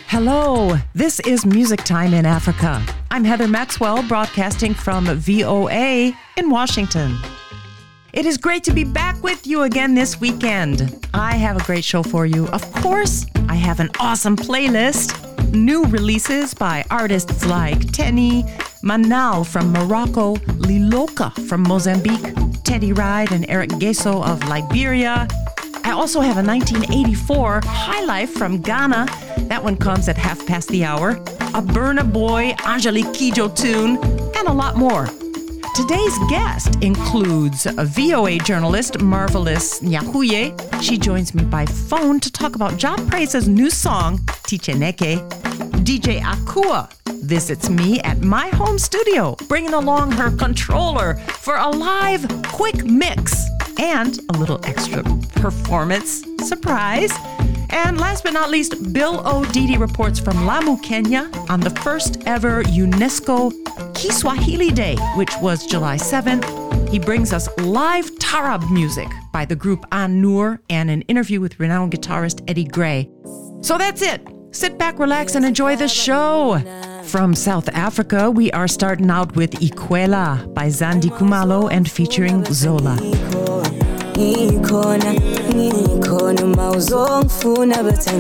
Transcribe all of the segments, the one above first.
Hello, this is Music Time in Africa. I'm Heather Maxwell, broadcasting from VOA in Washington. It is great to be back with you again this weekend. I have a great show for you. Of course, I have an awesome playlist. New releases by artists like Tenny, Manal from Morocco, Liloka from Mozambique, Teddy Ride and Eric Gesso of Liberia. I also have a 1984 High Life from Ghana. That one comes at 1:30. A Burna Boy, Angelique Kidjo tune, and a lot more. Today's guest includes a VOA journalist, Marvelous Nyahuye. She joins me by phone to talk about Jah Praise's new song, Ticheneke. DJ Akua visits me at my home studio, bringing along her controller for a live quick mix and a little extra performance surprise. And last but not least, Bill O'Didi reports from Lamu, Kenya on the first ever UNESCO Kiswahili Day, which was July 7th. He brings us live Tarab music by the group An-Nur and an interview with renowned guitarist Eddie Gray. So that's it. Sit back, relax, and enjoy the show. From South Africa, we are starting out with Ikwela by Zandi Kumalo and featuring Zola. Ngikhona mawuzongifuna betha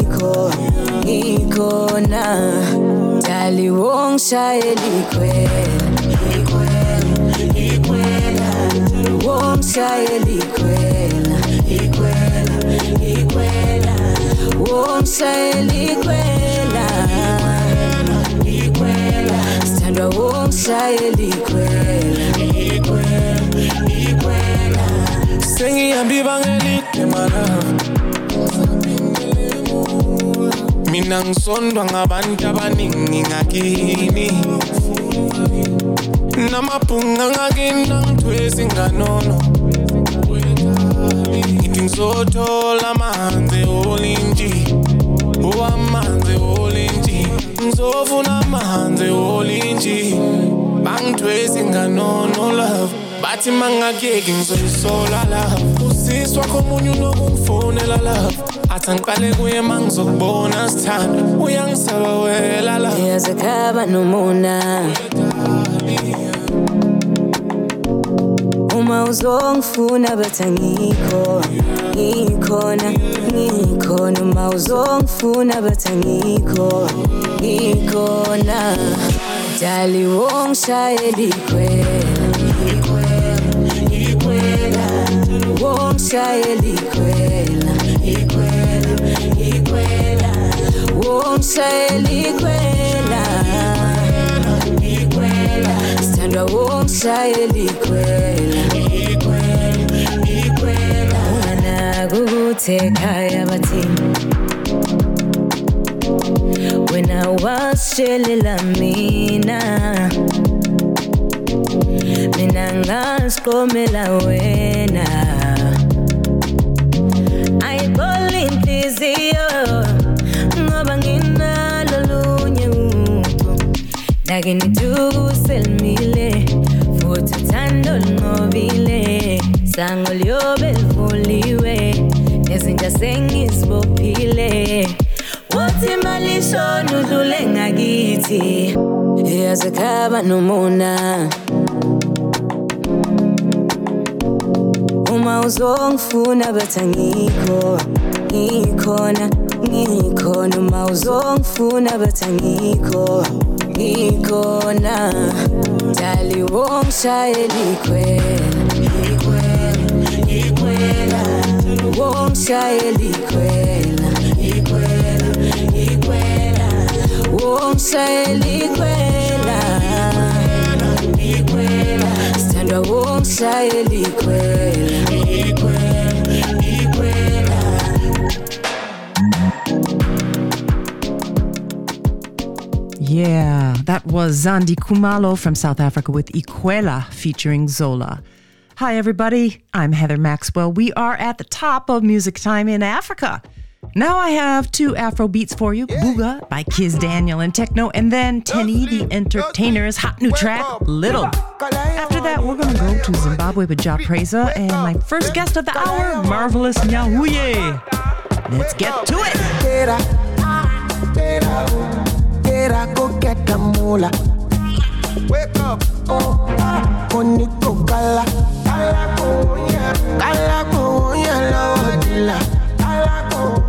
ngikhona dali wongishayela ikwela wongishayela ikwela wongishayela ikwela sithandwa wongishayela ikwela Sengiyambi bangelide mana Mina ngisondwa ngabantu abaningi ngakini Namaphunga ngakini angithwesi nganono Ngithi ngizothola amanzi olinji Amanzi olinji Ngizofuna amanzi olinji Bangithwesi nganono love Bathi mangakeki ngizoyisola love Usisi wakho omunye unokungifonela love Athi ngiqale kuye mangizokubona sithanda Uyangisaba wela love Yazakhaba nomona Uma uzongifuna betha ngikhona Uma uzongifuna betha ngikhona Dali wongishayela ikwela wongishayela ikwela wongishayela ikwela sithandwa wongishayela ikwela Ungana kukuthi ekhaya bathini Wena washelela mina ngasiqomela wena ayiboli inhliziyo ngoba nginalo lunye umuntu Lake nitukuselmile futhi uthando linqobile sango liyobe livuliwe nezinja sengizibophile Wathi malishona udlule ngakithi Yazakhaba nomona Uma uzongifuna betha ngikhona Uma uzongifuna betha ngikhona Dali wongishayela ikwela wongishayela ikwela wongishayela ikwela sithandwa wongishayela ikwela Yeah, that was Zandi Kumalo from South Africa with Ikwela featuring Zola. Hi, everybody. I'm Heather Maxwell. We are at the top of Music Time in Africa. Now I have two Afro beats for you. Booga by Kiz Daniel and Techno, and then Tenny the Entertainer's hot new track, Little. After that, we're going to go to Zimbabwe with Jah Praise and my first guest of the hour, Marvelous Nyahuye. Let's get to it. Get up, go get the moolah. Wake up, oh, Koniko Kala. Kala ko, yeah, la Kala ko,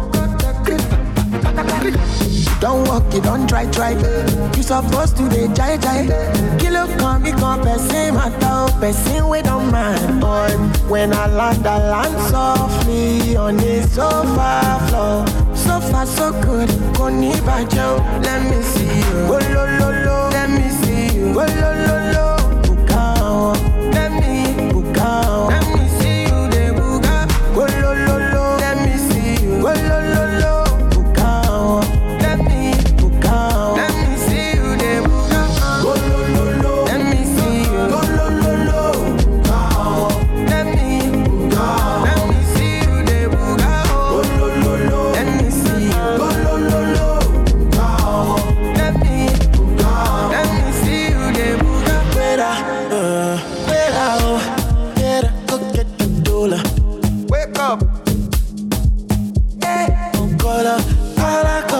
don't walk it, don't try. You supposed to be jai. Kilo come, become person, matter, person we don't mind, boy. When I land softly on the sofa floor. So far, so good, Koni Bajo, let me see you. Oh, lo, let me see you. Oh, lo, Bukao, let me Bukao. Let me see you, de Buga. Oh, lo, let me see you. Oh, lo, Bukao, let me Bukao. Let me see you, de Buga. Oh, lo, let me see you. Oh, lo, Bukao, let me Bukao. Let me see you, de Buga. Oh, lo, let me see you. Oh, lo, Bukao, let me Bukao. Let me see you, de Buga. Get up, go get the dollar. Wake up. Kala ko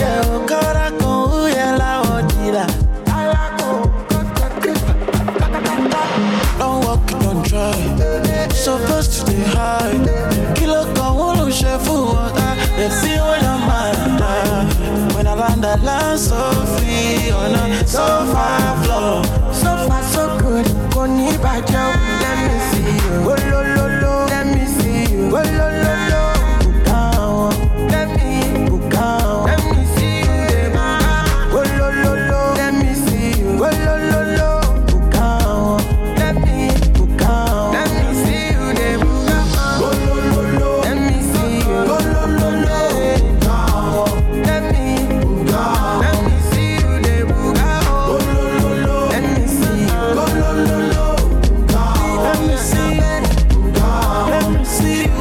la odila. Don't walk, don't try. Supposed to stay high. Kilo ko chef water. Let's see what I'm at. When I land so free on a sofa floor. So far so good. Koni Bajo, let me see you. Oh, lo, let me see you. Oh, lo, Bukao, let me Bukao. Let me see you, de Buga. Oh, lo, let me see you. Oh, lo, Bukao, let me Bukao. Let me see you, de Buga. Oh, lo, let me see you. Oh, lo, Bukao, let me Bukao. Let me see you, de Buga. Oh, lo, let me see you. Oh, lo, let me see you. Let me see you.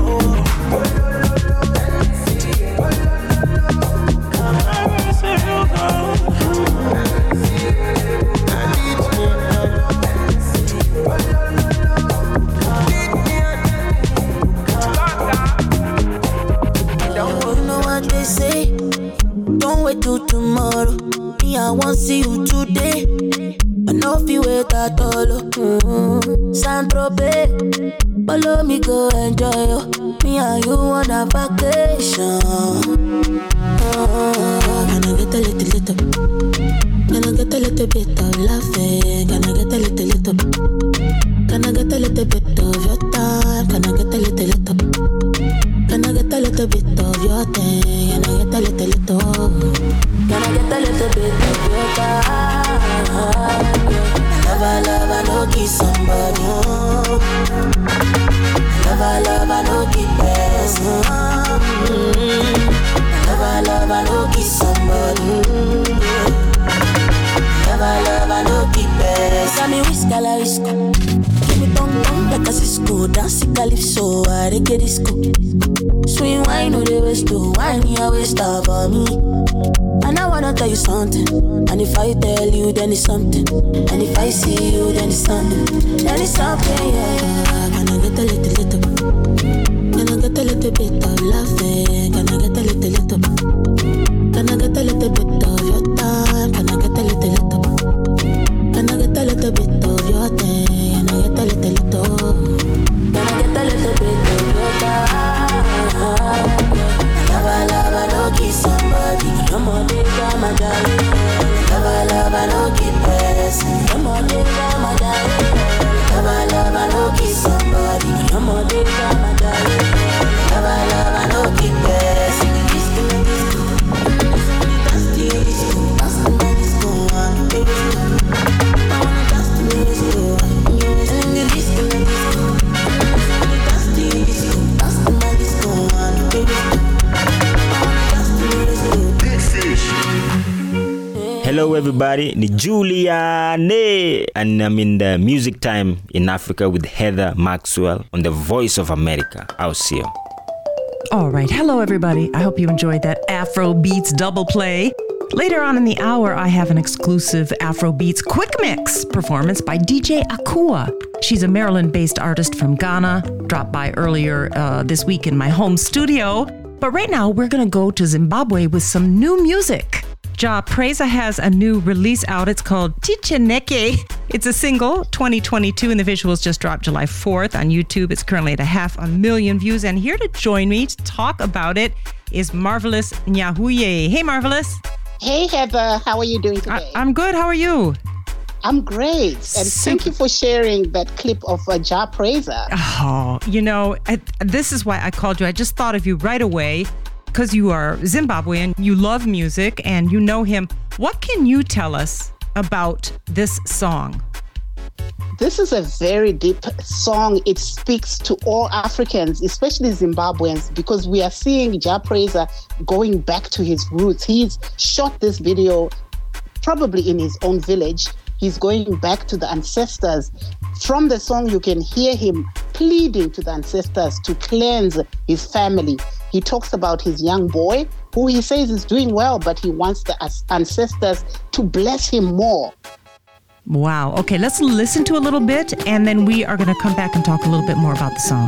Don't know what they say. Don't wait till tomorrow. Me, I want see you today. I know if you wait at all. Saint-Tropez, follow me, go enjoy. Me and you on a vacation. Can I get a little? Can I get a little bit of laughing? Can I get a little? Can I get a little bit of your time? Can I get a little? Can I get a little bit of your thing? Can I get a little? Can I get a little bit of your time? Love, I know kiss somebody. Love, I know keep pressing. Love, I know kiss somebody. Love, I know keep pressing. Got me whisker la whisker. Give me tongue like a Cisco. Dance calypso, I reggae disco. Swing wine, no they waste to wine, you always stop for me. And I wanna tell you something. And if I tell you, then it's something. And if I see you, then it's something. Then it's something, yeah. Can I get a little? Can I get a little bit of laughing? Can I get a little? Can I get a little bit of your time? Can I get a little? Can I get a little bit of your thing? Can I get a little? Can I get a little bit of your time? Love, I know kiss somebody. Come on, nigga, my darling. Love, I know keep pressing. Come on, nigga, my darling. Love, I know kiss somebody. Come on, nigga, my darling. Love, I know keep pressing. Disco, dance the disco, dance the disco, baby. I wanna dance the disco, and the disco, dance the disco, dance the disco, baby. Hello everybody, ni Juliane, and I'm in the Music Time in Africa with Heather Maxwell on the Voice of America. I'll see you. All right. Hello, everybody. I hope you enjoyed that Afro Beats double play. Later on in the hour, I have an exclusive Afro Beats quick mix performance by DJ Akua. She's a Maryland-based artist from Ghana, dropped by earlier this week in my home studio. But right now, we're going to go to Zimbabwe with some new music. Ja Prayzah has a new release out. It's called Ticheneke. It's a single, 2022, and the visuals just dropped July 4th on YouTube. It's currently at 500,000 views. And here to join me to talk about it is Marvelous Nyahuye. Hey, Marvelous. Hey, Heather. How are you doing today? I'm good. How are you? I'm great. And thank you for sharing that clip of Ja Prayzah. Oh, this is why I called you. I just thought of you right away because you are Zimbabwean, you love music, and you know him. What can you tell us about this song? This is a very deep song. It speaks to all Africans, especially Zimbabweans, because we are seeing Ja Prayzah going back to his roots. He's shot this video probably in his own village. He's going back to the ancestors. From the song, you can hear him pleading to the ancestors to cleanse his family. He talks about his young boy, who he says is doing well, but he wants the ancestors to bless him more. Wow. Okay, let's listen to a little bit, and then we are going to come back and talk a little bit more about the song.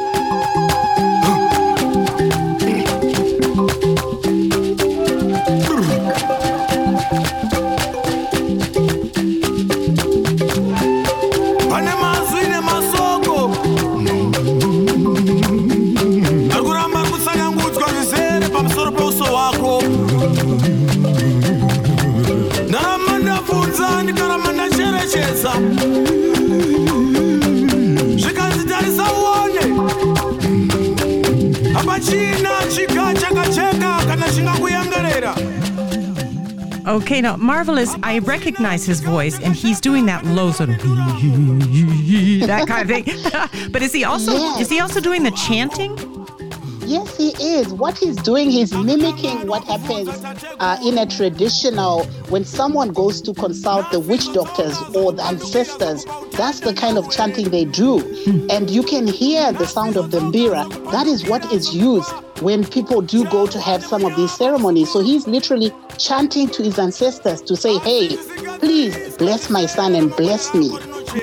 Okay, now Marvelous, I recognize his voice, and he's doing that low sort of that kind of thing. But is he also doing the chanting? Yes, he is. What he's doing, he's mimicking what happens in a traditional, when someone goes to consult the witch doctors or the ancestors, that's the kind of chanting they do. And you can hear the sound of the mbira. That is what is used when people do go to have some of these ceremonies. So he's literally chanting to his ancestors to say, hey, please bless my son and bless me.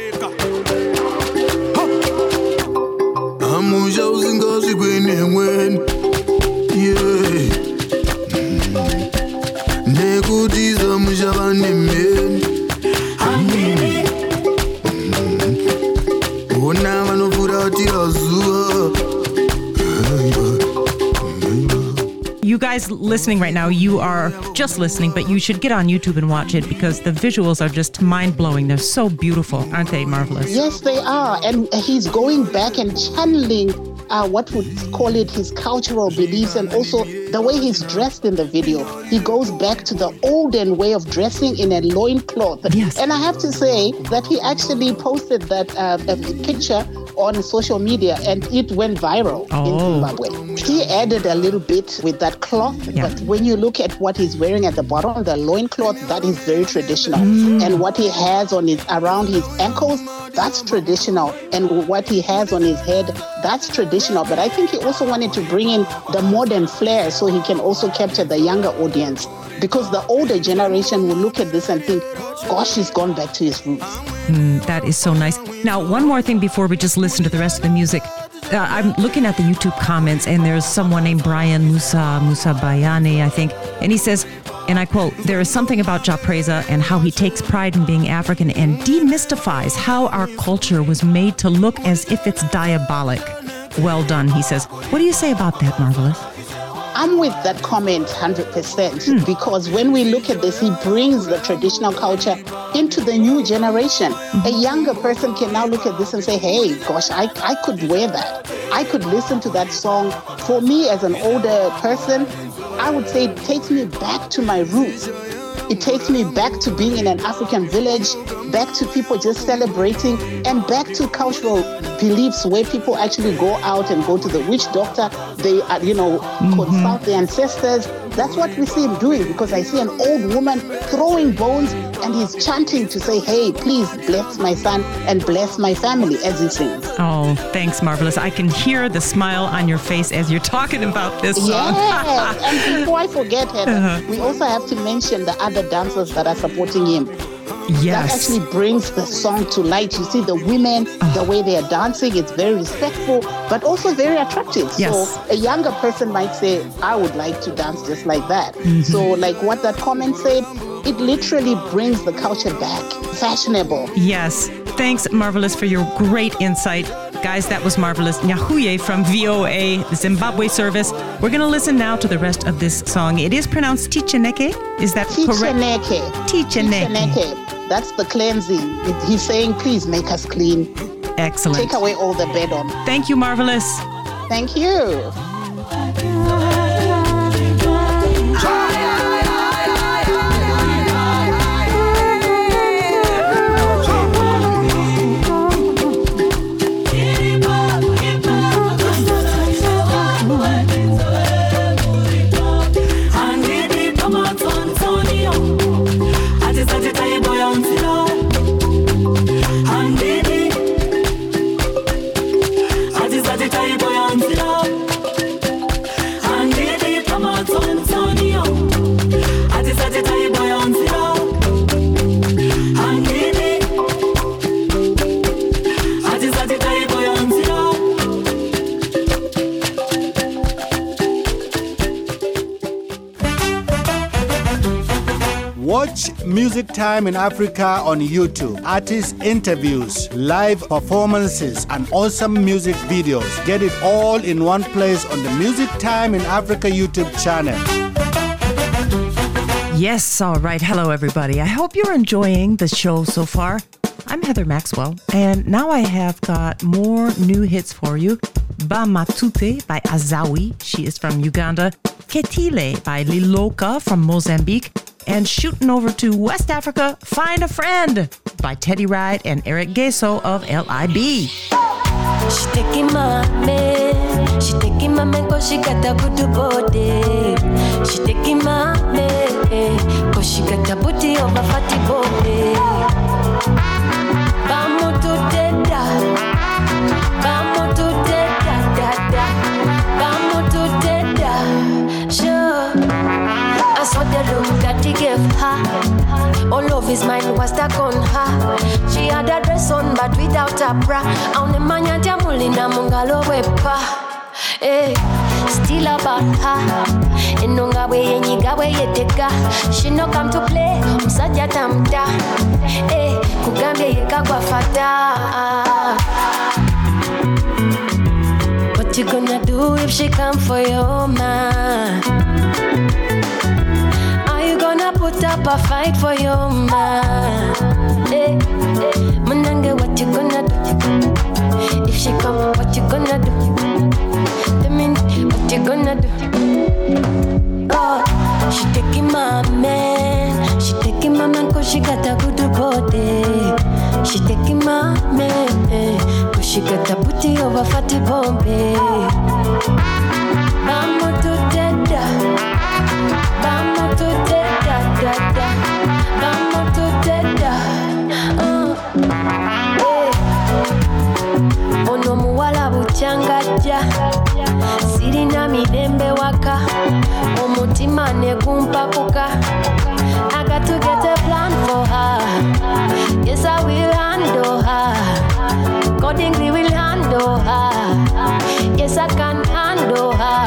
You guys listening right now, you are just listening, but you should get on YouTube and watch it because the visuals are just mind-blowing. They're so beautiful, aren't they, Marvelous? Yes, they are. And he's going back and channeling what would call it his cultural beliefs, and also the way he's dressed in the video. He goes back to the olden way of dressing in a loincloth. Yes. And I have to say that he actually posted that picture on social media, and it went viral in Zimbabwe. He added a little bit with that cloth, but when you look at what he's wearing at the bottom, the loincloth, that is very traditional. And what he has on around his ankles, that's traditional. And what he has on his head, that's traditional. But I think he also wanted to bring in the modern flair so he can also capture the younger audience. Because the older generation will look at this and think, gosh, he's gone back to his roots. That is so nice. Now, one more thing before we just listen to the rest of the music. I'm looking at the YouTube comments, and there's someone named Brian Musa Bayani, I think, and he says, and I quote, "There is something about Ja Prayzah and how he takes pride in being African and demystifies how our culture was made to look as if it's diabolic. Well done," he says. What do you say about that, Marvelous? I'm with that comment 100% because when we look at this, he brings the traditional culture into the new generation. A younger person can now look at this and say, hey, gosh, I could wear that. I could listen to that song. For me, as an older person, I would say it takes me back to my roots. It takes me back to being in an African village, back to people just celebrating, and back to cultural beliefs where people actually go out and go to the witch doctor. They, consult the ancestors. That's what we see him doing, because I see an old woman throwing bones and he's chanting to say, hey, please bless my son and bless my family, as he sings. Oh, thanks, Marvelous. I can hear the smile on your face as you're talking about this song. Yes, and before I forget, Heather, we also have to mention the other dancers that are supporting him. Yes. That actually brings the song to light. You see the women, the way they are dancing, it's very respectful, but also very attractive. Yes. So a younger person might say, I would like to dance just like that. So like what that comment said, it literally brings the culture back. Fashionable. Yes. Thanks, Marvelous, for your great insight. Guys, that was Marvelous Nyahuye from VOA, the Zimbabwe service. We're going to listen now to the rest of this song. It is pronounced Ticheneke. Is that correct? Ticheneke. That's the cleansing. He's saying, please make us clean. Excellent. Take away all the bed on. Thank you, Marvelous. Thank you. Watch Music Time in Africa on YouTube. Artist interviews, live performances, and awesome music videos. Get it all in one place on the Music Time in Africa YouTube channel. Yes, all right. Hello, everybody. I hope you're enjoying the show so far. I'm Heather Maxwell, and now I have got more new hits for you. Ba Matute by Azawi, she is from Uganda. Ketile by Liloka from Mozambique. And shooting over to West Africa, Find a Friend by Teddy Wright and Eric Gesso of LIB. She taking my man, she taking my man cause she got a good body. She taking my man cause she got a booty of a fatty body. Vamos to deda, vamos to deda, dada, vamos to deda. Sure, I saw the look that he gave her. All of his mind was stuck on her. She had a dress on but without a bra. On the manya jamulina mungalo wepa. Hey, still about her. Enonga we yenyiga we yeteka. She no come to play. Msaja tamta. Hey, kugambye yekagwa fata. What you gonna do if she come for your man? Put up a fight for your man. Hey, Manange, what you gonna do? If she come, what you gonna do? What you gonna do? Oh, she taking my man. She taking my man cause she got a good body. She taking my man cause she got a booty over fatty Bombay. Vamos to deda. Vamos to deda, dada. Vamos to deda. Ono muwala buchangaja. Sirina midembe waka. Omutima negumpapuka. I got to get a plan for her. Yes, I will handle her. Accordingly, will handle her. Yes, I can handle her.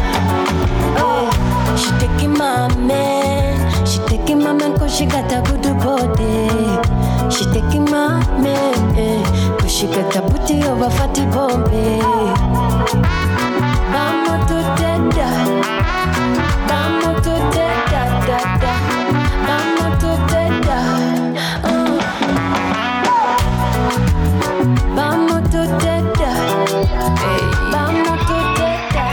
She taking my man. She taking my man cause she got a good body. She taking my man cause she got a booty over fatty Bombay. Vamos to deda. Vamos to deda, dada. Vamos to deda. Vamos to deda. Vamos to deda.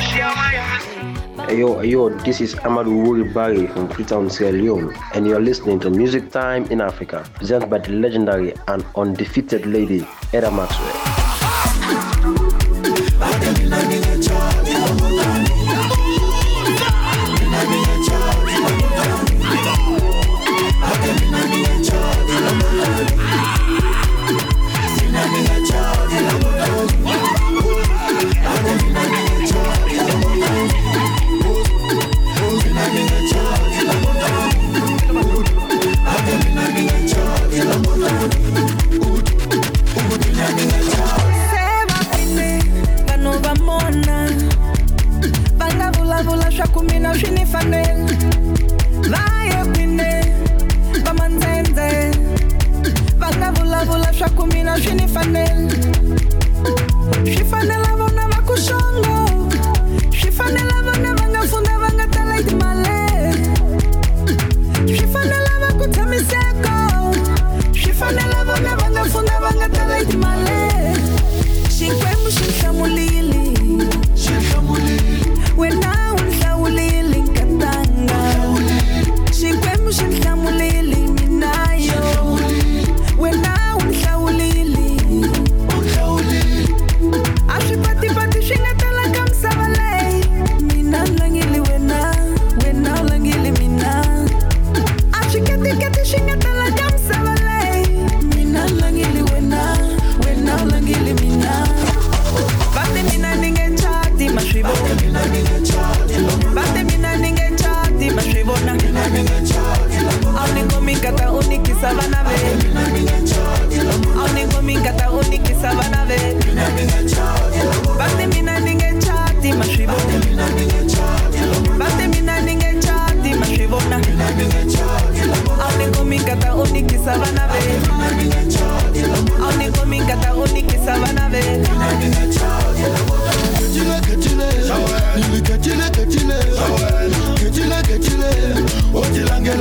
Yo, this is Amadou Wuri Barry from Freetown, Sierra Leone, and you're listening to Music Time in Africa, presented by the legendary and undefeated lady, Heather Maxwell.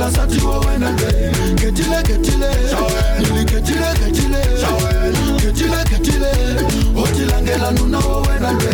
Asati wo wenande. Ketile ketile. Lili ketile ketile. Ketile ketile. Otilangela nuna wo wenande.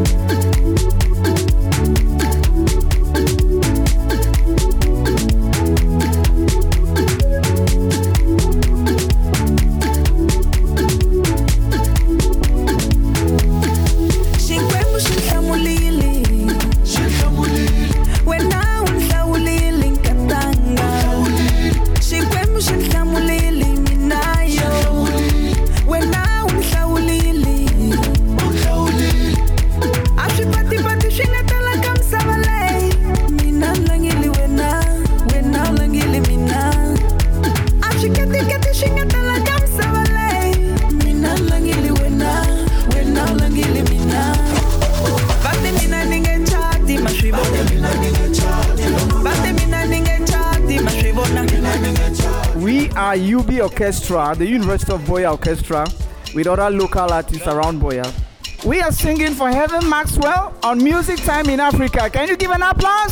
We are UB Orchestra, the University of Buea Orchestra, with other local artists around Buea. We are singing for Heather Maxwell on Music Time in Africa. Can you give an applause?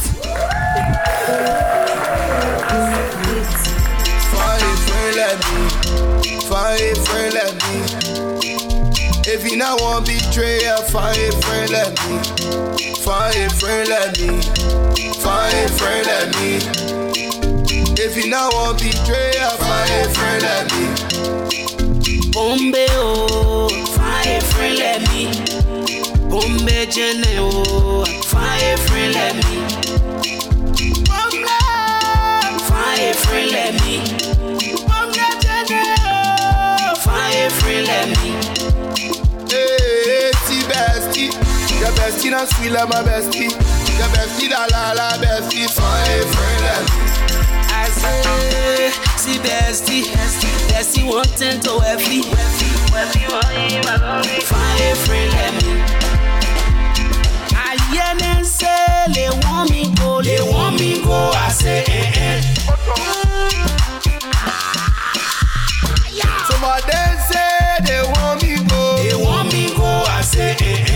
If you not want betrayal, find a friend like me. Find a friend like me. Find a friend like me. If you not want betrayal, find a friend like me. Bombe oh, find a friend like me. Bombe jene oh, find a friend like me. Bombe, find a friend like me. Bombe jene oh, find a friend like me. Hey, bestie, your bestie not sweet like my bestie. Your bestie da la bestie, find a friend like me. I say, see bestie wanting to wealthy. Find a friend like me. I hear them say, they want me go. I say, Some of them say they want me go. I say,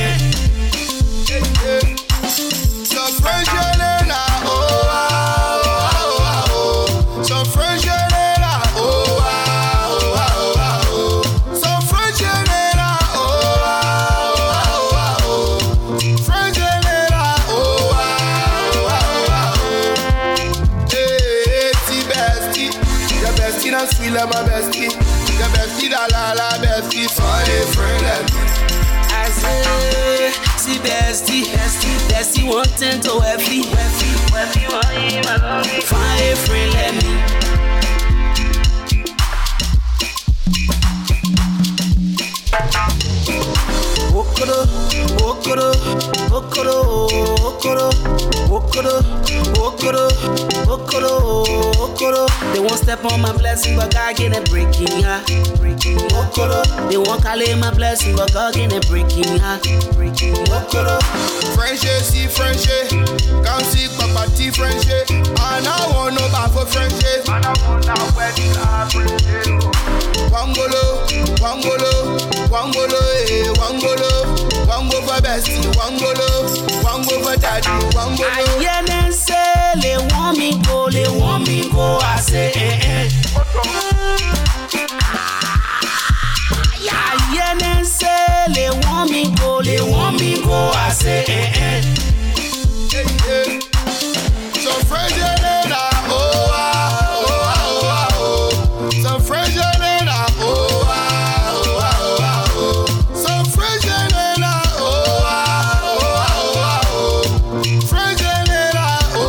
So French Elena, oh. So French Elena, oh. So French Elena, oh. French Elena, oh. Hey, bestie, your bestie not sweet like my bestie. Your bestie da la bestie, find a friend like me. I say, see bestie wanting to wealthy. Find a friend like me. They won't step on my blessing, but God get it breaking, huh? They won't call it my blessing, but God get it breaking, huh? Frenchie, see Frenchie, can't see Papa T Frenchie. And I want no back for Frenchie. And I want that wedding Wangolo, Wango for bestie, Wango for daddy, Wangolo. I hear them say, they want me go. I say, I hear them say, they want me go. I say, So French Elena, oh. So French Elena, oh. So French Elena, oh. French Elena, oh.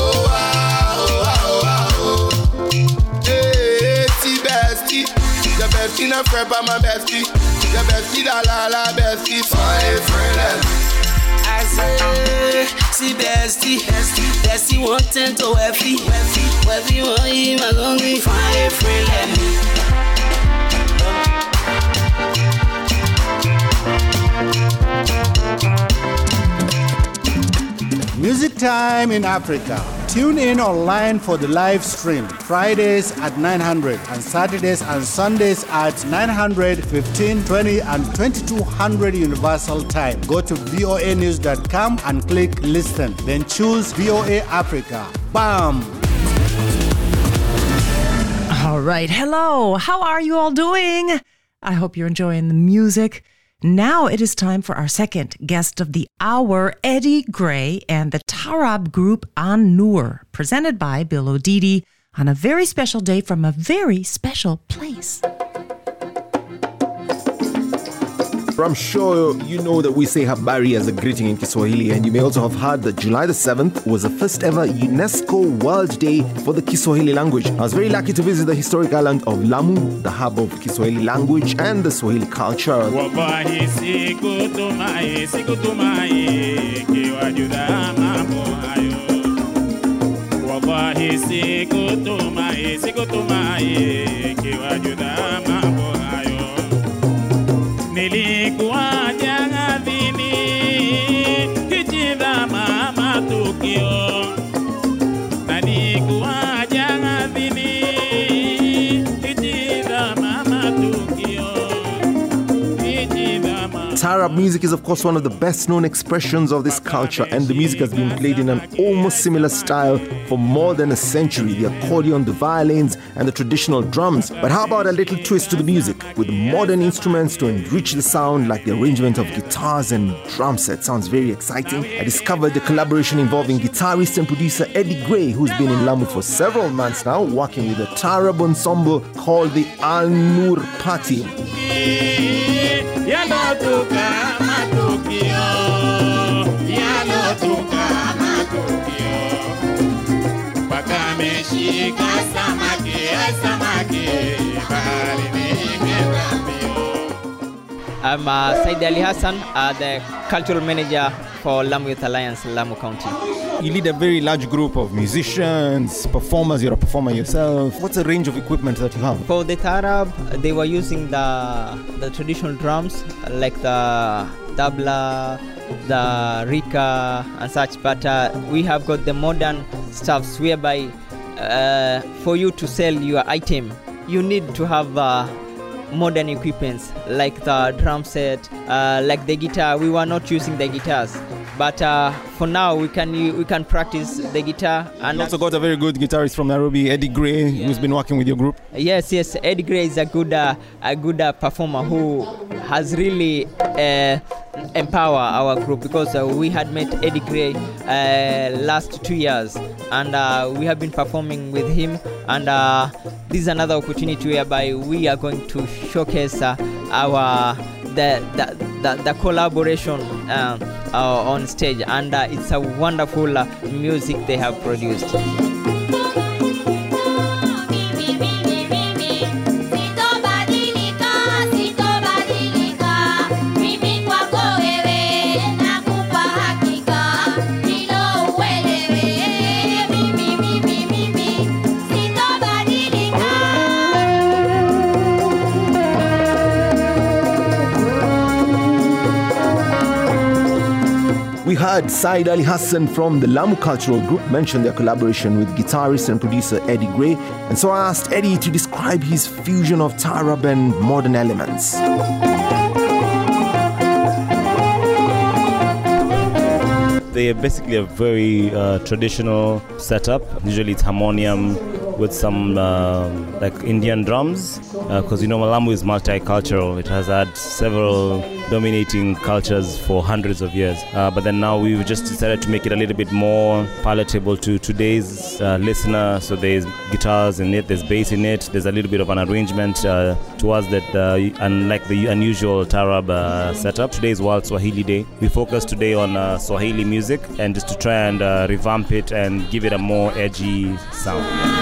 Hey, see bestie, your bestie not friend but my bestie. Your bestie da la bestie, find a friend like me. I say, see bestie wanting to wealthy. Find a friend like me. Music Time in Africa. Tune in online for the live stream. Fridays at 900 and Saturdays and Sundays at 900, 1520 and 2200 Universal Time. Go to voanews.com and click listen. Then choose VOA Africa. Bam! All right. Hello. How are you all doing? I hope you're enjoying the music. Now it is time for our second guest of the hour, Eddie Gray and the Tarab group An Noor, presented by Bill O'Didi on a very special day from a very special place. I'm sure you know that we say habari as a greeting in Kiswahili, and you may also have heard that July the 7th was the first ever UNESCO World Day for the Kiswahili language. I was very lucky to visit the historic island of Lamu, the hub of Kiswahili language and the Swahili culture. Nilikuwa jangadhini kijidha mama tukio na nilikuwa jangadhini kijidha mama tukio. Tarab music is of course one of the best known expressions of this culture, and the music has been played in an almost similar style for more than a century. The accordion, the violins and the traditional drums. But how about a little twist to the music with modern instruments to enrich the sound, like the arrangement of guitars and drum set? Sounds very exciting. I discovered the collaboration involving guitarist and producer Eddie Gray, who's been in Lamu for several months now, working with a Tarab ensemble called the An Noor Party. I'm Said Ali Hassan, the cultural manager for Lamu Youth Alliance, Lamu County. You lead a very large group of musicians, performers. You're a performer yourself. What's the range of equipment that you have? For the Tarab, they were using the traditional drums like the tabla, the rika and such, but we have got the modern stuffs whereby for you to sell your item, you need to have modern equipments like the drum set, like the guitar. We were not using the guitars, but for now we can practice the guitar. And you also got a very good guitarist from Nairobi, Eddie Gray, who's been working with your group. Yes. Eddie Gray is a good performer who has really empower our group, because we had met Eddie Gray last 2 years, and we have been performing with him, and this is another opportunity whereby we are going to showcase our the collaboration on stage, and it's a wonderful music they have produced. We heard Said Ali Hassan from the Lamu Cultural Group mention their collaboration with guitarist and producer Eddie Gray, and so I asked Eddie to describe his fusion of Tarab and modern elements. They are basically a very traditional setup. Usually it's harmonium with some like Indian drums, because Lamu is multicultural. It has had several dominating cultures for hundreds of years. But then now we've just decided to make it a little bit more palatable to today's listener. So there's guitars in it, there's bass in it, there's a little bit of an arrangement towards that, unlike the unusual Tarab setup. Today is World Swahili Day. We focus today on Swahili music, and just to try and revamp it and give it a more edgy sound.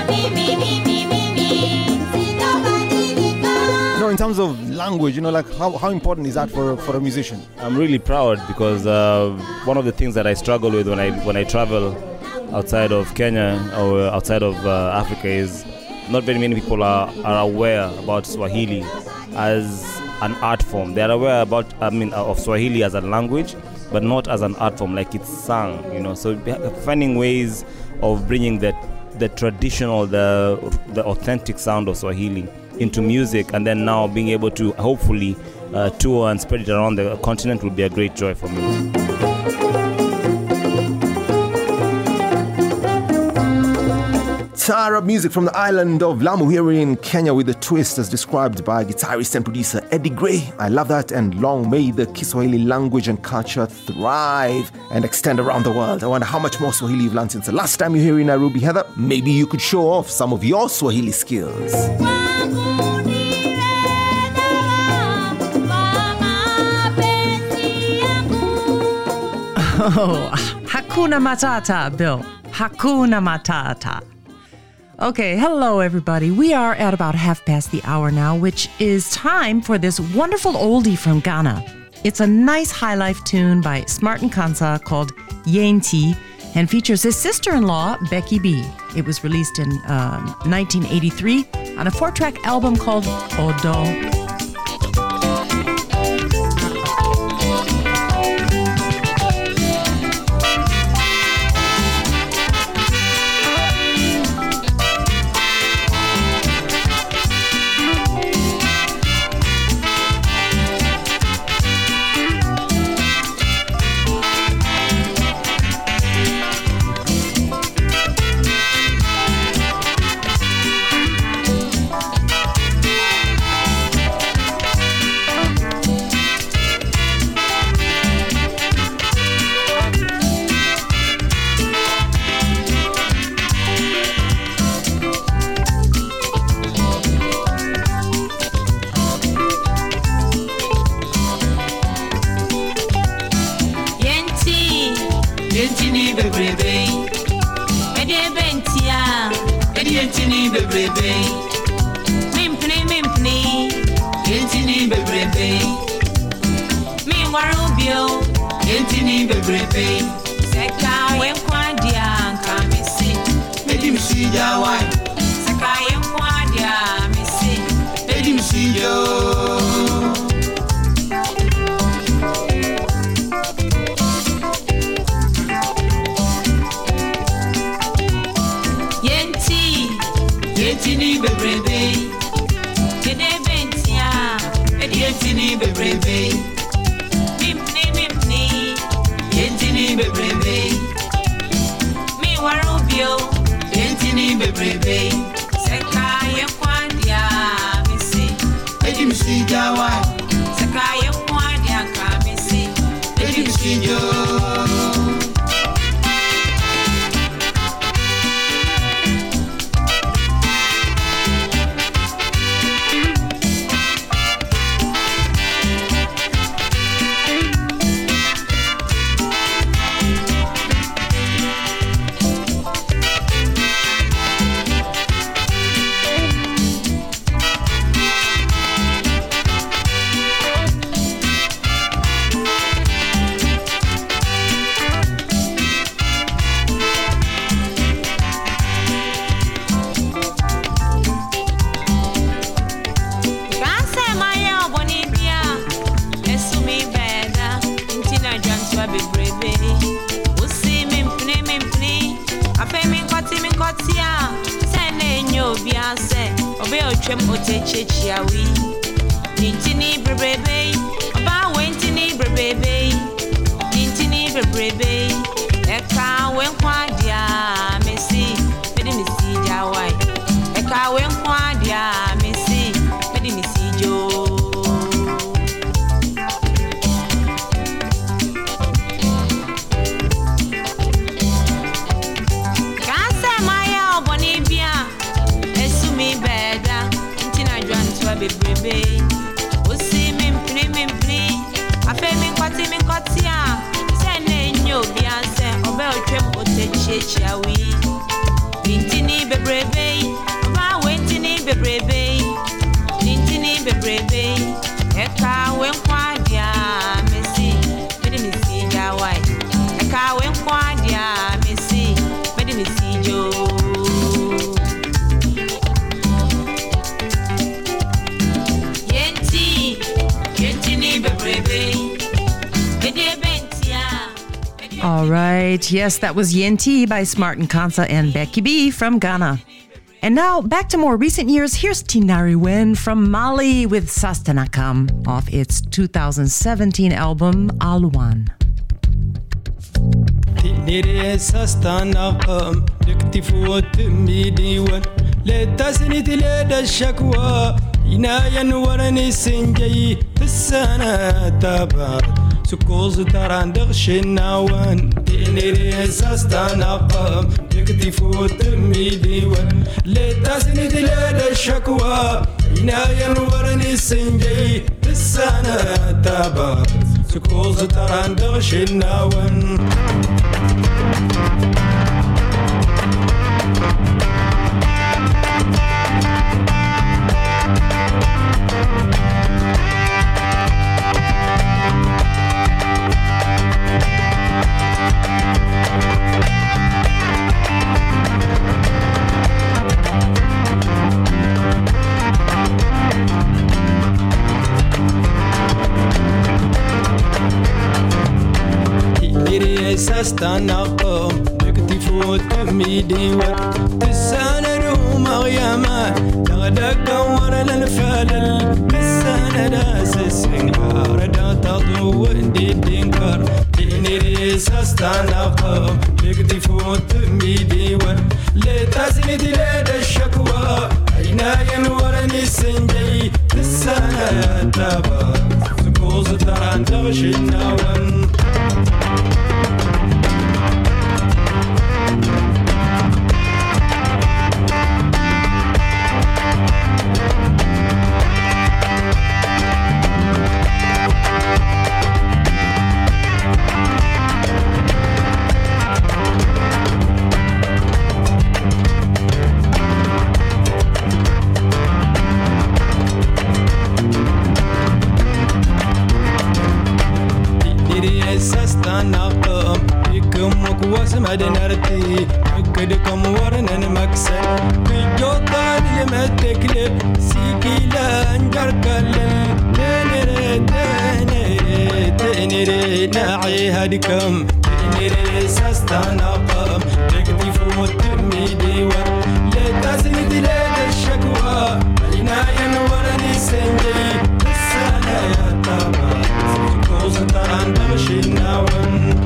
In terms of language, like how important is that for a musician? I'm really proud, because one of the things that I struggle with when I travel outside of Kenya or outside of Africa is not very many people are aware about Swahili as an art form. They are aware of Swahili as a language, but not as an art form, like it's sung. So finding ways of bringing the traditional, the authentic sound of Swahili into music, and then now being able to hopefully tour and spread it around the continent would be a great joy for me. Taarab music from the island of Lamu here in Kenya with a twist as described by guitarist and producer Eddie Gray. I love that, and long may the Kiswahili language and culture thrive and extend around the world. I wonder how much more Swahili you've learned since the last time you were here in Nairobi, Heather. Maybe you could show off some of your Swahili skills. Oh, Hakuna Matata, Bill. Hakuna Matata. Okay, hello everybody. We are at about 1:30 now, which is time for this wonderful oldie from Ghana. It's a nice high life tune by Smart and Kansa called Yenti and features his sister-in-law, Becky B. It was released in 1983 on a 4-track album called Odo. All right, yes, that was Yenti by Smart and Kansa and Becky B from Ghana. And now, back to more recent years, here's Tinari Wen from Mali with Sastanakam off its 2017 album, Aluan. تنيري سستانقم نكتفوت ميديون لتسنيت لدى الشكوى عنايا ورني سنجي في السنة تبات سكوز تران دغشناوان تنيري سستانقم نكتفوت ميديون لتسنيت لدى الشكوى عنايا ورني سنجي في السنة تبات سكوز تران دغشناوان سستانقم نكتفوت ميديون بالسنة روم غيامان تغدق ورا الفلل بالسنة داس السنغار دا تضو دي دينكر تنيري سستانقم نكتفوت ميديون لتسند لدى الشكوى عنايا ورا السنجي بالسنة تبا سكوز تران تغشناون مدنرتي أكدكم ورنن مكسر بجوطان يمتكلب سيكيلا انجركل تنيري ناعي هدكم تنيري سستانقم تكتفوت ميديون لتسند لدى الشكوى عنايا ورني سنجي السنة يتابع سكوز تران دغشناون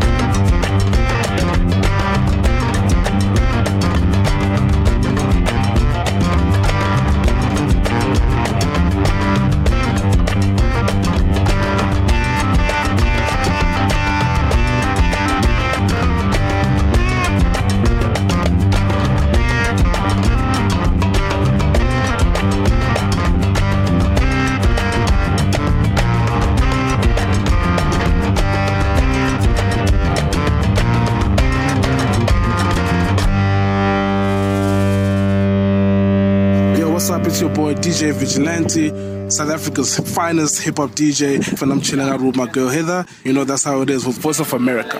It's your boy DJ Vigilante, South Africa's finest hip-hop DJ. And I'm chilling out with my girl Heather. You know that's how it is with Voice of America.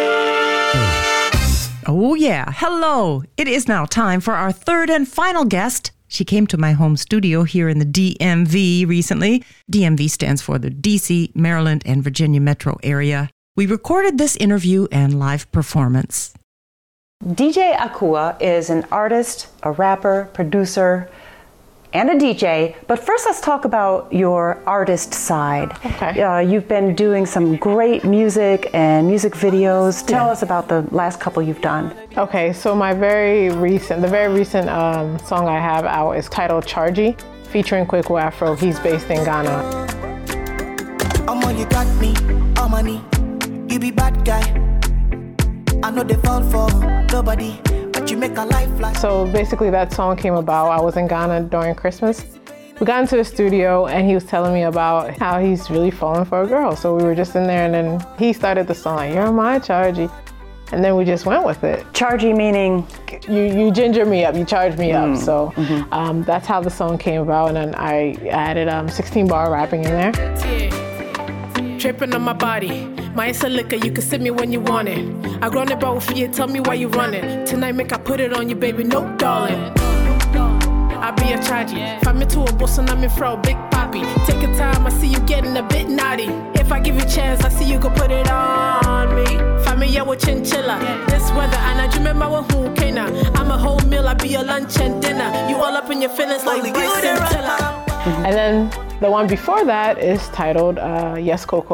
Oh yeah, hello. It is now time for our third and final guest. She came to my home studio here in the DMV recently. DMV stands for the DC, Maryland, and Virginia metro area. We recorded this interview and live performance. DJ Akua is an artist, a rapper, producer, and a DJ. But first, let's talk about your artist side. Okay. You've been doing some great music and music videos. Tell us about the last couple you've done. Okay, so the very recent song I have out is titled Chargy, featuring Kwaku Afro. He's based in Ghana. You got me, money. You be bad guy. I know they fall for nobody. You make a life like. So basically that song came about. I was in Ghana during Christmas. We got into the studio and he was telling me about how he's really falling for a girl. So we were just in there and then he started the song, You're my Chargy. And then we just went with it. Chargy meaning? You ginger me up, you charge me up. So that's how the song came about. And then I added 16-bar rapping in there. Tripping on my body. My ass a liquor, you can sip me when you want it. I grown it both for you, tell me why you running. Tonight make I put it on you, baby, no darling. I be a chargy. Find me to a boss and I'm in fro, big poppy. Take your time, I see you getting a bit naughty. If I give you a chance, I see you can put it on me. Find me, yeah, with chinchilla. This weather, and I remember when who came out. I'm a whole meal, I be your lunch and dinner. You all up in your feelings like Bryson Tiller. And then the one before that is titled Yes Coco,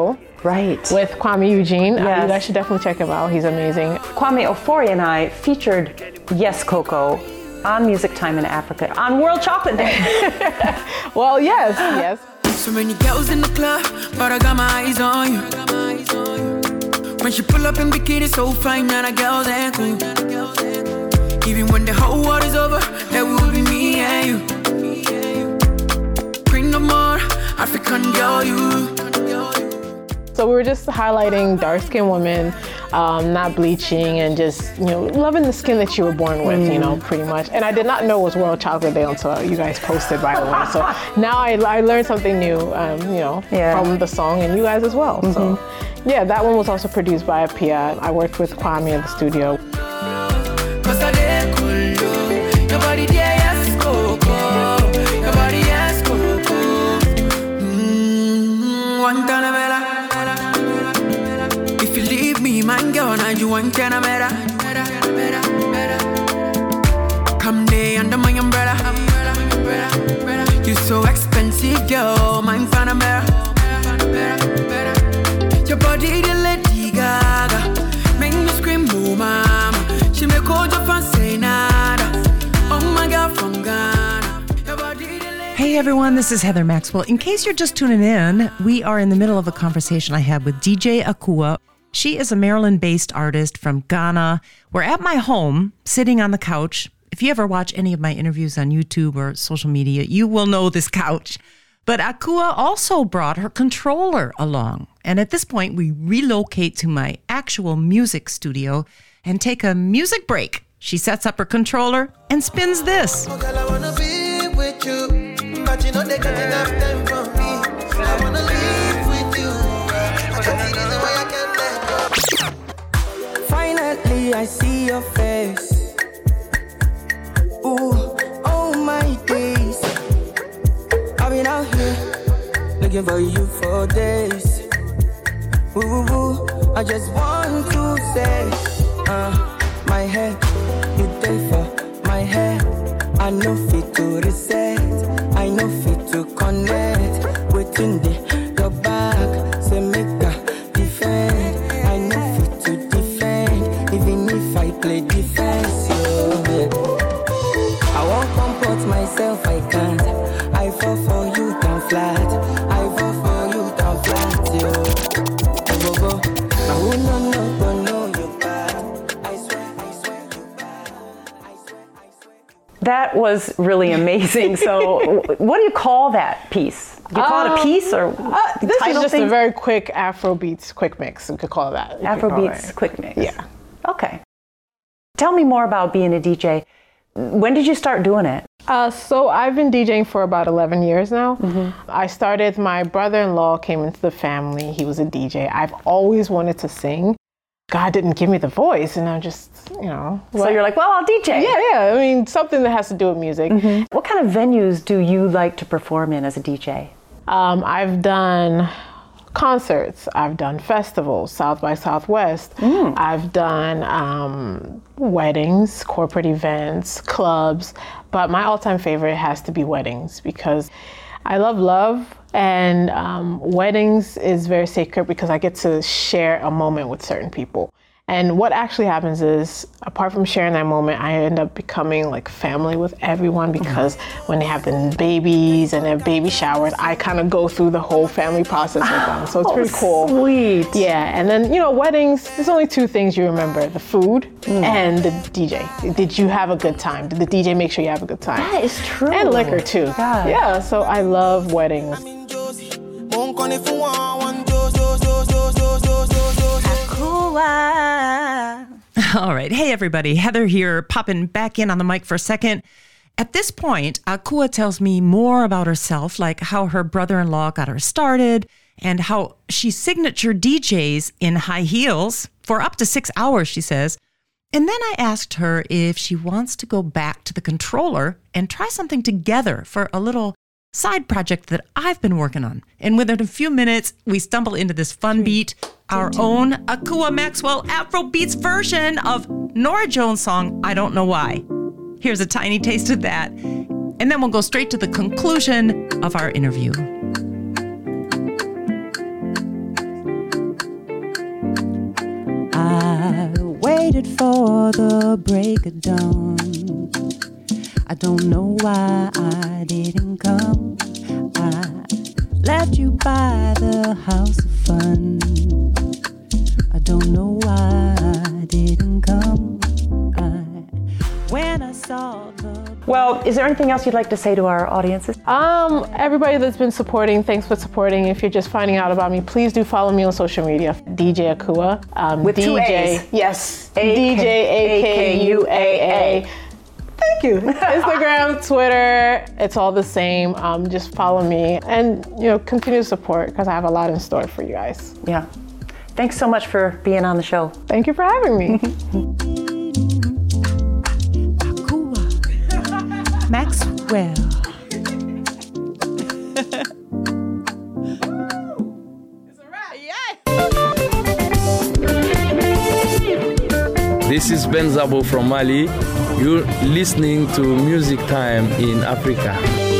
Right. With Kwame Eugene. Yes. You guys should definitely check him out. He's amazing. Kwame Ofori and I featured Yes Coco on Music Time in Africa on World Chocolate Day. Well, yes. So many girls in the club, but I got my eyes on you. When she pull up in bikini, so fine, now the girls ain't cool. Even when the whole world is over, there will be me and you. Bring no more African girl, you. So we were just highlighting dark-skinned women, not bleaching, and just, loving the skin that you were born with, pretty much. And I did not know it was World Chocolate Day until you guys posted, by the way. So now I learned something new, from the song and you guys as well. So yeah, that one was also produced by Pia. I worked with Kwame in the studio. If you leave me, man, girl, now you want kind of better. Come day under my umbrella. You're so expensive, girl, mine find a better. Your body, the Lady Gaga, make me scream, oh mama. She make all your fans say nada. Oh my God, from Ghana. Your body, Hey everyone, this is Heather Maxwell. In case you're just tuning in, we are in the middle of a conversation I had with DJ Akua. She is a Maryland-based artist from Ghana. We're at my home, sitting on the couch. If you ever watch any of my interviews on YouTube or social media, you will know this couch. But Akua also brought her controller along. And at this point, we relocate to my actual music studio and take a music break. She sets up her controller and spins this. Oh, girl, I wanna be with you, but they got enough time for me. I wanna live with you, but that's the reason why I can't let go. Finally, I see your face. Ooh, oh my days. I've been out here looking for you for days. Ooh, I just want to say, my head, you there for my head. I know fit to reset, I know fit to connect. Within your back, say make a defend. I know fit to defend, even if I play defense. Yeah. I won't comport myself, I can't. I fall for you down flat. I fall for you down flat. Yo. Go go. Now who no you bad. I swear you bad. That was really amazing. So what do you call that piece? Do you call it a piece or this is just thing? a very quick Afrobeats quick mix. We could call it that. Afrobeats quick mix. Yeah. Okay. Tell me more about being a DJ. When did you start doing it? So I've been DJing for about 11 years now. I started, my brother-in-law came into the family. He was a DJ. I've always wanted to sing. God didn't give me the voice, and I'm just, So you're like, well, I'll DJ. Yeah. I mean, something that has to do with music. What kind of venues do you like to perform in as a DJ? I've done concerts, I've done festivals, South by Southwest. I've done weddings, corporate events, clubs, but my all-time favorite has to be weddings because I love, and weddings is very sacred because I get to share a moment with certain people. And what actually happens is, apart from sharing that moment, I end up becoming like family with everyone because when they have the babies and their baby showers, I kind of go through the whole family process with them. So it's pretty cool. Sweet. Yeah, and then, weddings, there's only two things you remember, the food and the DJ. Did you have a good time? Did the DJ make sure you have a good time? That is true. And liquor too. God. Yeah, so I love weddings. All right. Hey, everybody. Heather here, popping back in on the mic for a second. At this point, Akua tells me more about herself, like how her brother-in-law got her started and how she signature DJs in high heels for up to 6 hours, she says. And then I asked her if she wants to go back to the controller and try something together for a little side project that I've been working on. And within a few minutes, we stumble into this fun beat, our own Akua Maxwell Afrobeats version of Norah Jones' song, I Don't Know Why. Here's a tiny taste of that. And then we'll go straight to the conclusion of our interview. waited for the break of dawn. I don't know why I didn't come. I left you by the house of fun. I don't know why I didn't come. When I saw the... Well, is there anything else you'd like to say to our audiences? Everybody that's been supporting, thanks for supporting. If you're just finding out about me, please do follow me on social media. DJ Akua. With DJ, two A's. Yes. DJ AKUAA. Thank you. Instagram, Twitter, it's all the same. Just follow me and continue to support because I have a lot in store for you guys. Yeah. Thanks so much for being on the show. Thank you for having me. Maxwell. This is Ben Zabo from Mali. You're listening to Music Time in Africa.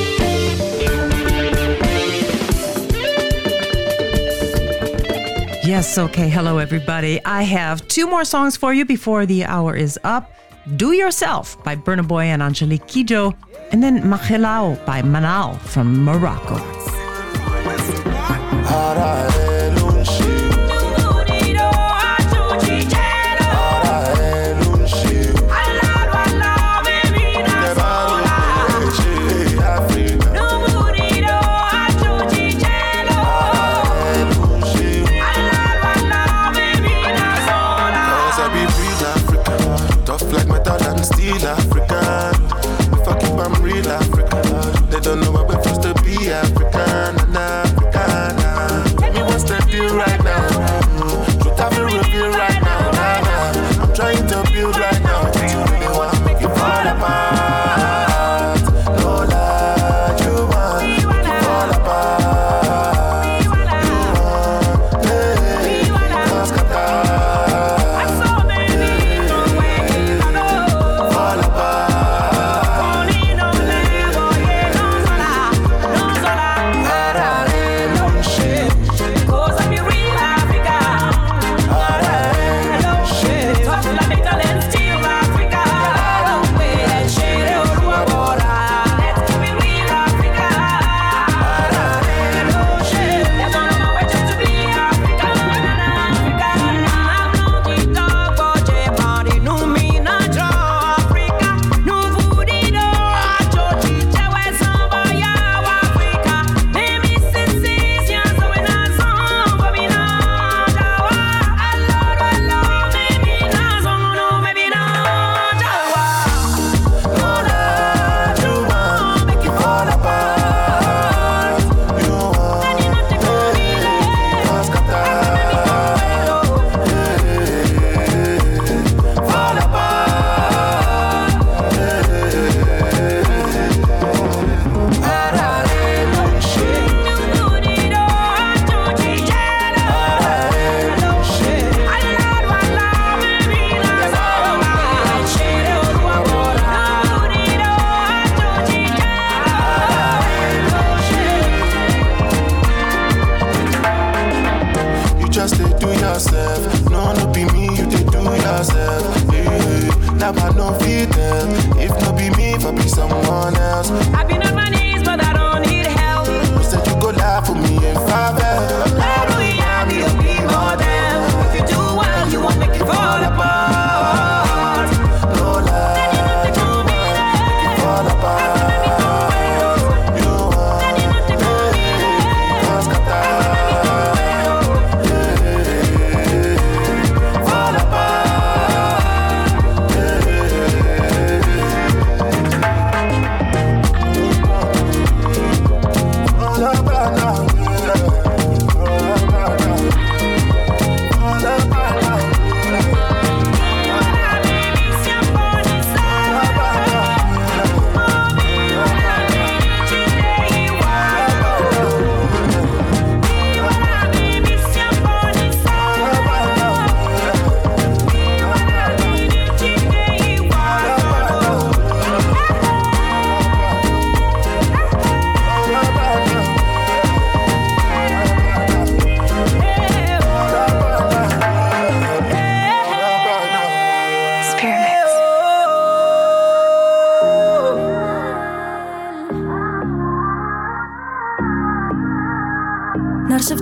Yes, okay. Hello, everybody. I have 2 more songs for you before the hour is up. Do Yourself by Burna Boy and Angelique Kidjo, and then Makhelao by Manal from Morocco. African. If I keep I'm real African. They don't know what we're supposed to be African.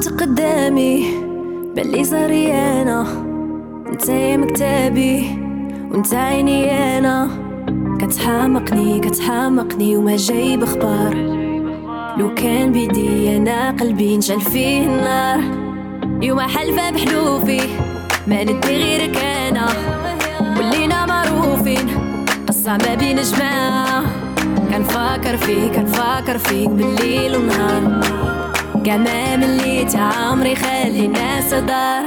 عرفت قدامي باللي صاري انا انت مكتبي وانت عيني انا كتحامقني وما جايب اخبار لو كان بيدي انا قلبي نشعل فيه النار يوم حلفة بحلوفي ما ندي غيرك انا ولينا معروفين قصة ما بين جماعة كنفكر فيك بالليل ونهار كاع ما مليت عمري خلي الناس دار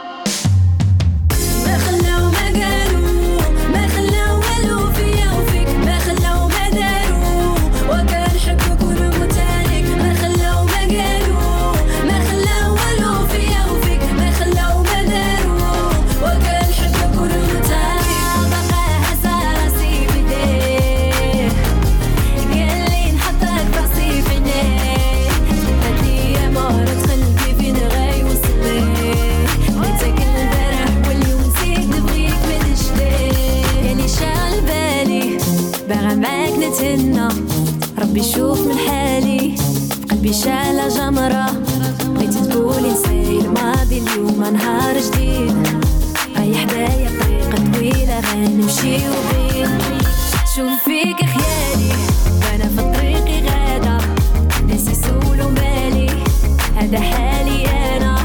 ما خلاو ما قالوا ما خلاو والو فيا وفيك ما خلاو ما داروا وكان حبك ونموت عليك ما خلاو ما قالوا ما خلاو والو فيا وفيك ما خلاو ما داروا وكان حبك ونموت عليك بقى هزا راسي بديه قال لي نحطك راسي في عينيه هدي مرة قلبي فين غاي وصلي بيتك البارح واليوم نسيت نبغيك من جديد ياللي شاغل بالي باغا معاك نتهنى ربي يشوف من حالي في قلبي شالة جمرة بغيتي تقولي نساي الماضي اليوم نهار جديد رايح حدايا طريقة طويلة غنمشيو بيه شوف فيك خيالي وانا في طريقي غادة ناسي سولو بالي هذا حالي انا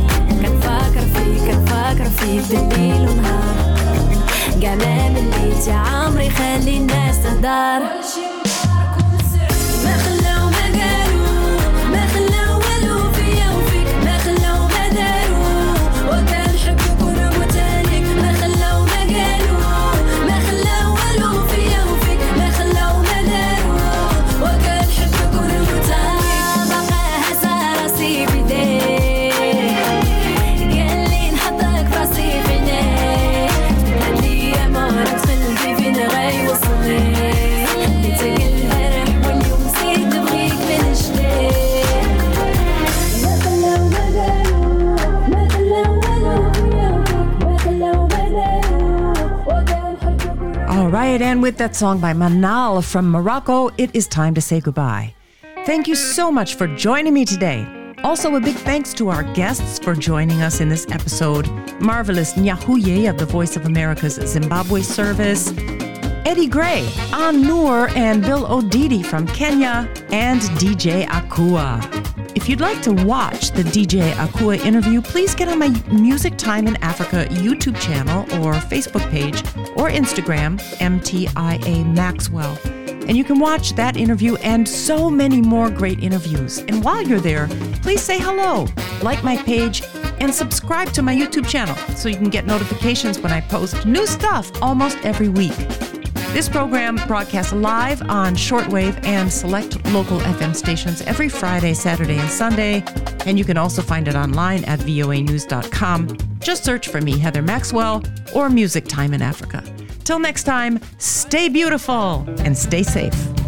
كنفكر فيك بالليل ونهار كاع ما مليت يا عمري خلي الناس تهدر ما خلاو ما قالوا ما خلاو والو فيا وفيك ما خلاو ما داروا وكان حبك ونموت عليك ما خلاو ما قالوا ما خلاو والو فيا وفيك ما خلاو ما داروا وكان حبك ونموت عليك بقى هزا راسي بديه قال لي نحطك براسي في عينيه هدي مرة قلبي فين غاي وصلي بيتك البارح واليوم نسيت نبغيك من جديد ما خلاو ما داروا ما خلاو والو فيا وفيك ما خلاو ما داروا وكان حبك All right, and with that song by Manal from Morocco, it is time to say goodbye. Thank you so much for joining me today. Also, a big thanks to our guests for joining us in this episode. Marvelous Nyahuye of the Voice of America's Zimbabwe service, Eddie Gray, An Noor and Bill Odidi from Kenya, and DJ Akua. If you'd like to watch the DJ Akua interview, please get on my Music Time in Africa YouTube channel or Facebook page or Instagram, MTIA Maxwell. And you can watch that interview and so many more great interviews. And while you're there, please say hello, like my page, and subscribe to my YouTube channel so you can get notifications when I post new stuff almost every week. This program broadcasts live on shortwave and select local FM stations every Friday, Saturday, and Sunday. And you can also find it online at voanews.com. Just search for me, Heather Maxwell, or Music Time in Africa. Till next time, stay beautiful and stay safe.